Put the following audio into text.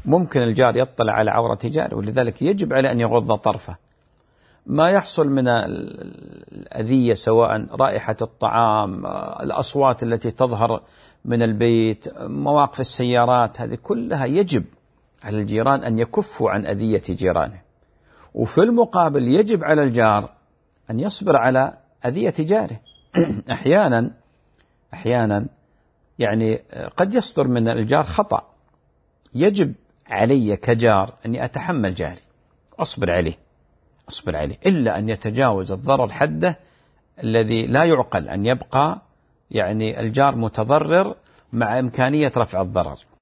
ممكن الجار يطلع على عورة جاره، ولذلك يجب عليه أن يغض طرفه. ما يحصل من الأذية سواء رائحة الطعام، الأصوات التي تظهر من البيت، مواقف السيارات، هذه كلها يجب على الجيران أن يكفوا عن أذية جيرانه. وفي المقابل يجب على الجار أن يصبر على أذية جاره. أحيانا يعني قد يصدر من الجار خطأ، يجب علي كجار أني أتحمل جاري، أصبر عليه إلا أن يتجاوز الضرر حده الذي لا يعقل أن يبقى يعني الجار متضرر مع إمكانية رفع الضرر.